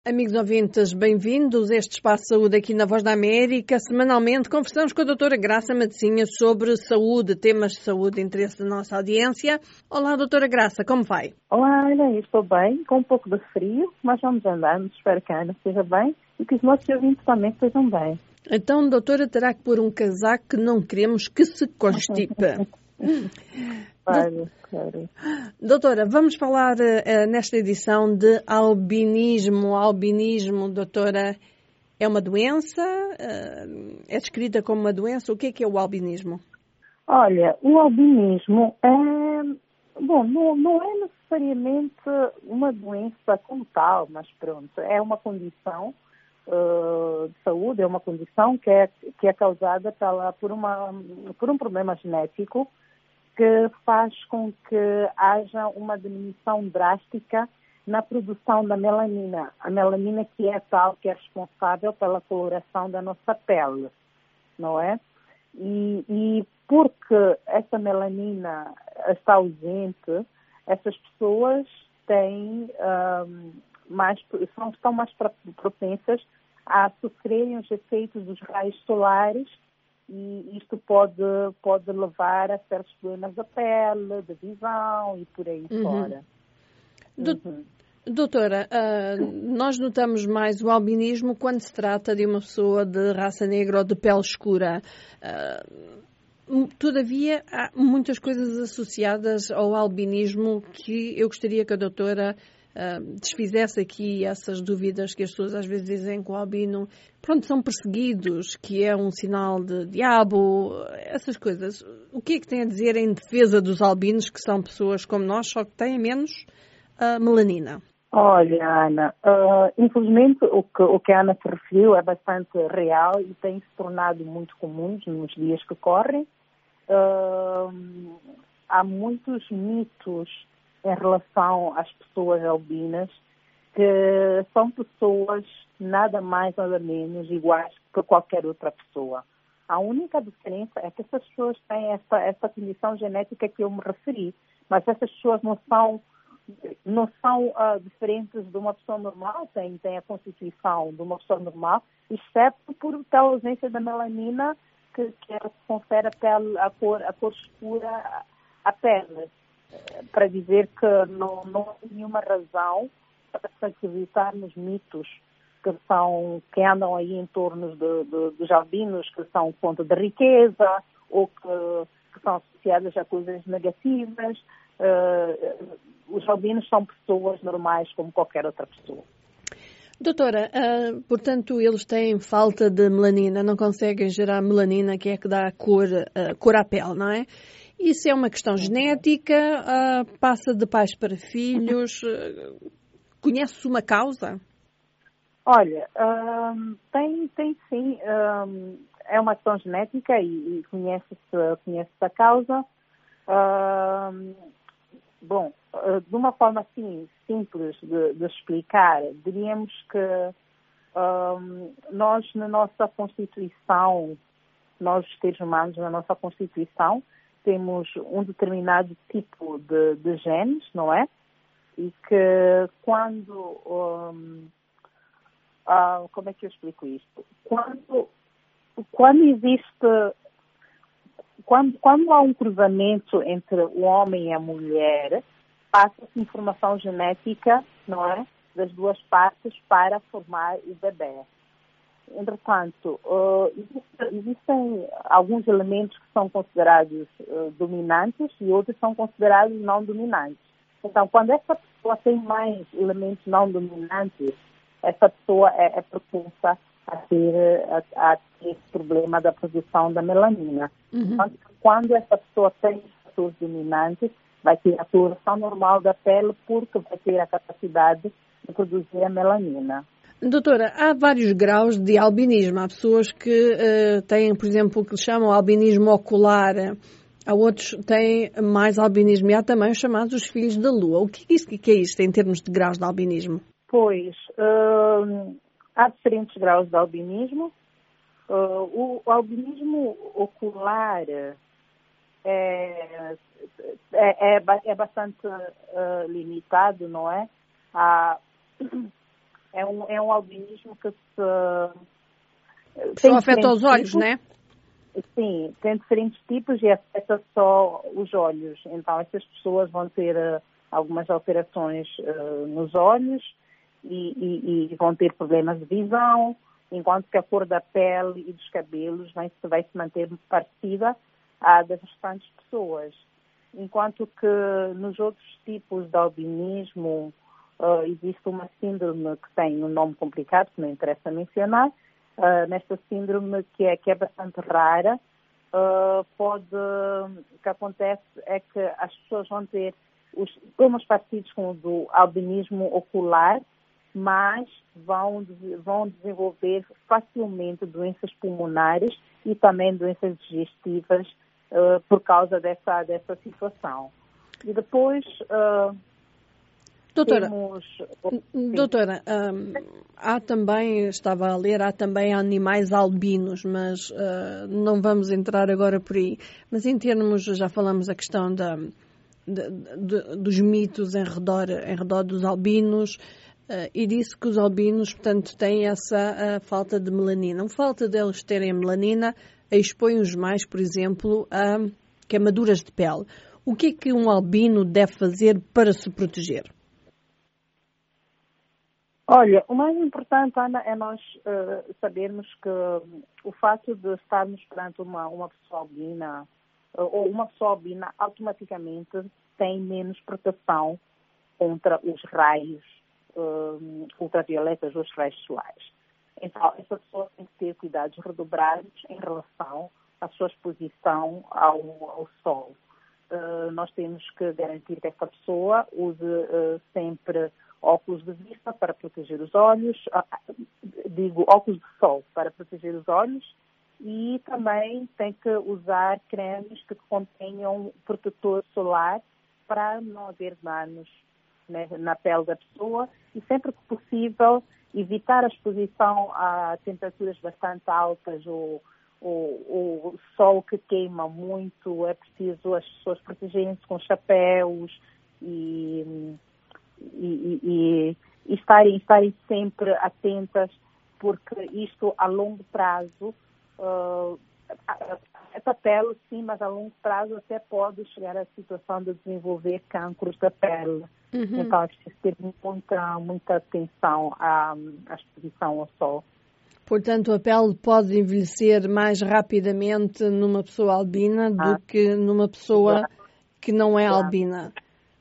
Amigos ouvintes, bem-vindos a este Espaço de Saúde aqui na Voz da América. Semanalmente conversamos com a doutora Graça Matezinha sobre saúde, temas de saúde de interesse da nossa audiência. Olá, doutora Graça, como vai? Olá, Ana, estou bem, com um pouco de frio, mas vamos andando, espero que a Ana esteja bem e que os nossos ouvintes também estejam bem. Então, doutora, terá que pôr um casaco que não queremos que se constipe. Claro. Doutora, vamos falar nesta edição de albinismo. Albinismo, doutora, é uma doença? É descrita como uma doença? O que é o albinismo? Olha, o albinismo não é necessariamente uma doença como tal, mas pronto, é uma condição de saúde, é uma condição que é causada por um problema genético que faz com que haja uma diminuição drástica na produção da melanina. A melanina que é tal que é responsável pela coloração da nossa pele, não é? E porque essa melanina está ausente, essas pessoas estão mais propensas a sofrerem os efeitos dos raios solares, e isto pode levar a certos problemas da pele, da visão e por aí fora. Doutora, nós notamos mais o albinismo quando se trata de uma pessoa de raça negra ou de pele escura. Todavia, há muitas coisas associadas ao albinismo que eu gostaria que a doutora desfizesse aqui essas dúvidas que as pessoas às vezes dizem que o albino, são perseguidos, que é um sinal de diabo, essas coisas. O que é que tem a dizer em defesa dos albinos, que são pessoas como nós, só que têm menos melanina? Olha, Ana, infelizmente o que a Ana se referiu é bastante real e tem se tornado muito comum nos dias que correm. Há muitos mitos em relação às pessoas albinas, que são pessoas nada mais, nada menos iguais que qualquer outra pessoa. A única diferença é que essas pessoas têm essa condição genética que eu me referi, mas essas pessoas não são diferentes de uma pessoa normal, têm a constituição de uma pessoa normal, exceto pela ausência da melanina, que confere a cor escura à pele. Para dizer que não há nenhuma razão para se acreditar nos mitos que andam aí em torno dos albinos, que são fonte de riqueza ou que são associadas a coisas negativas. Os albinos são pessoas normais como qualquer outra pessoa. Doutora, portanto, eles têm falta de melanina, não conseguem gerar melanina, que é que dá a cor à pele, não é? Isso é uma questão genética, passa de pais para filhos, conhece-se uma causa? Olha, tem sim, é uma questão genética e conhece-se a causa. De uma forma assim simples de explicar, diríamos que nós na nossa Constituição, nós seres humanos na nossa Constituição, temos um determinado tipo de genes, não é? E que quando... como é que eu explico isto? Quando existe... Quando há um cruzamento entre o homem e a mulher, passa-se informação genética, não é? Das duas partes para formar o bebê. Entretanto, existem alguns elementos que são considerados dominantes e outros são considerados não dominantes. Então, quando essa pessoa tem mais elementos não dominantes, essa pessoa é propensa a ter esse problema da produção da melanina. Então, quando essa pessoa tem fatores dominantes, vai ter a coloração normal da pele porque vai ter a capacidade de produzir a melanina. Doutora, há vários graus de albinismo. Há pessoas que têm, por exemplo, o que chamam albinismo ocular. Há outros que têm mais albinismo. E há também os chamados os filhos da lua. O que é isto em termos de graus de albinismo? Pois, há diferentes graus de albinismo. O albinismo ocular é bastante limitado, não é? É um albinismo que Só afeta os olhos, tipos, né? Sim, tem diferentes tipos e afeta só os olhos. Então, essas pessoas vão ter algumas alterações nos olhos e vão ter problemas de visão, enquanto que a cor da pele e dos cabelos vai se manter parecida à das restantes pessoas. Enquanto que nos outros tipos de albinismo existe uma síndrome que tem um nome complicado, que não interessa mencionar. Nesta síndrome que é bastante rara, o que acontece é que as pessoas vão ter os sintomas parecidos com o do albinismo ocular, mas vão desenvolver facilmente doenças pulmonares e também doenças digestivas por causa dessa situação. E depois Doutora, Doutora, há também, estava a ler, há também animais albinos, mas não vamos entrar agora por aí. Mas em termos, já falamos a questão dos mitos em redor dos albinos, e disse que os albinos, portanto, têm essa falta de melanina. A falta deles terem melanina expõe-os mais, por exemplo, a queimaduras de pele. O que é que um albino deve fazer para se proteger? Olha, o mais importante, Ana, é nós sabermos que o fato de estarmos perante uma pessoa albina, ou uma pessoa albina, automaticamente tem menos proteção contra os raios ultravioletas ou os raios solares. Então, essa pessoa tem que ter cuidados redobrados em relação à sua exposição ao sol. Nós temos que garantir que essa pessoa use sempre óculos de vista para proteger os olhos, óculos de sol para proteger os olhos, e também tem que usar cremes que contenham protetor solar para não haver danos, né, na pele da pessoa, e sempre que possível evitar a exposição a temperaturas bastante altas ou o sol que queima muito. É preciso as pessoas protegerem-se com chapéus e estarem sempre atentas, porque isto a longo prazo, essa pele sim, mas a longo prazo até pode chegar à situação de desenvolver cancros da pele. Uhum. Então é preciso ter muita atenção à exposição ao sol. Portanto, a pele pode envelhecer mais rapidamente numa pessoa albina do que numa pessoa que não é albina.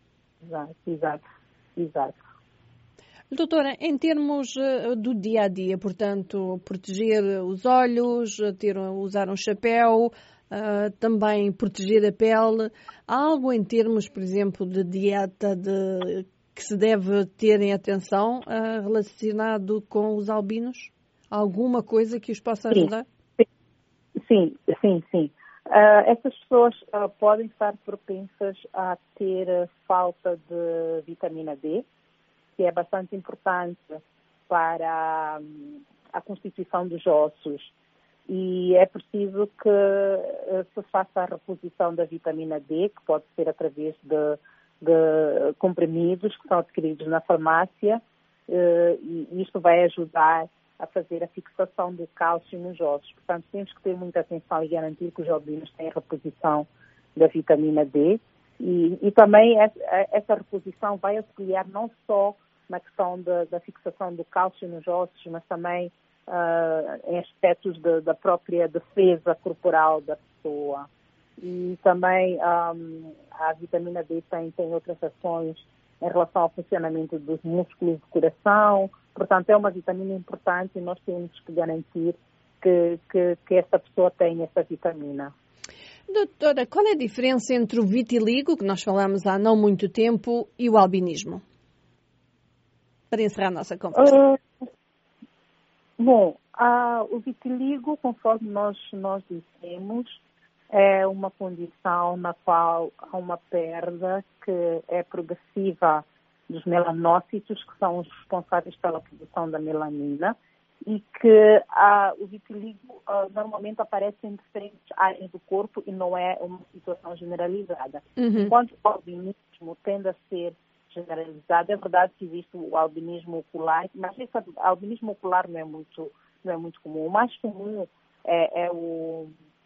Exato. Doutora, em termos do dia a dia, portanto, proteger os olhos, usar um chapéu, também proteger a pele, há algo em termos, por exemplo, de dieta que se deve ter em atenção relacionado com os albinos? Alguma coisa que os possa ajudar? Sim. Essas pessoas podem estar propensas a ter falta de vitamina D, que é bastante importante para a constituição dos ossos. E é preciso que se faça a reposição da vitamina D, que pode ser através de comprimidos que são adquiridos na farmácia, e isto vai ajudar a fazer a fixação do cálcio nos ossos. Portanto, temos que ter muita atenção e garantir que os albinos têm a reposição da vitamina D. E também essa reposição vai auxiliar não só na questão da fixação do cálcio nos ossos, mas também em aspectos da própria defesa corporal da pessoa. E também a vitamina D tem outras ações em relação ao funcionamento dos músculos do coração. Portanto, é uma vitamina importante e nós temos que garantir que essa pessoa tenha essa vitamina. Doutora, qual é a diferença entre o vitiligo, que nós falamos há não muito tempo, e o albinismo? Para encerrar a nossa conversa. O vitiligo, conforme nós dissemos, é uma condição na qual há uma perda que é progressiva dos melanócitos, que são os responsáveis pela produção da melanina, e que o vitiligo normalmente aparece em diferentes áreas do corpo e não é uma situação generalizada. Uhum. Enquanto o albinismo tende a ser generalizado. É verdade que existe o albinismo ocular, mas esse albinismo ocular não é muito comum. O mais comum é o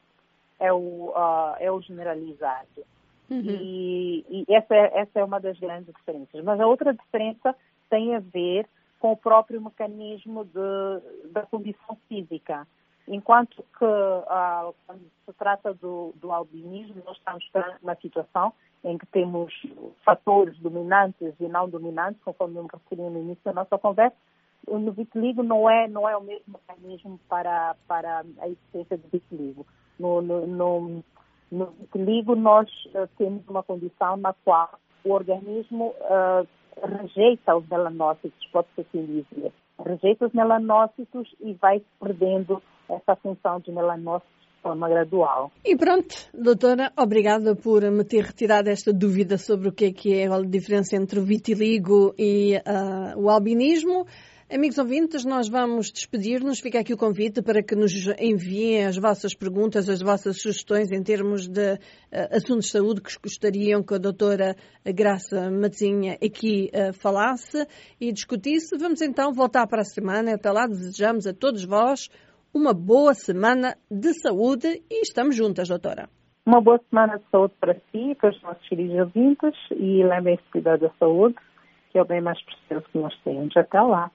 generalizado. Uhum. E essa é uma das grandes diferenças. Mas a outra diferença tem a ver com o próprio mecanismo da condição física. Enquanto que, quando se trata do albinismo, nós estamos perante uma situação em que temos fatores dominantes e não dominantes, conforme eu me referi no início da nossa conversa. No vitiligo não é o mesmo mecanismo para a existência do vitiligo. No vitiligo nós temos uma condição na qual o organismo rejeita os melanócitos, pode-se assim dizer. Rejeita os melanócitos e vai perdendo essa função de melanócitos de forma gradual. E pronto, doutora, obrigada por me ter retirado esta dúvida sobre o que é a diferença entre o vitiligo e o albinismo. Amigos ouvintes, nós vamos despedir-nos. Fica aqui o convite para que nos enviem as vossas perguntas, as vossas sugestões em termos de assuntos de saúde que gostariam que a doutora Graça Matosinha aqui falasse e discutisse. Vamos então voltar para a semana. Até lá, desejamos a todos vós uma boa semana de saúde e estamos juntas, doutora. Uma boa semana de saúde para si e para os nossos queridos ouvintes e lembrem-se de cuidar da saúde, que é o bem mais precioso que nós temos. Até lá.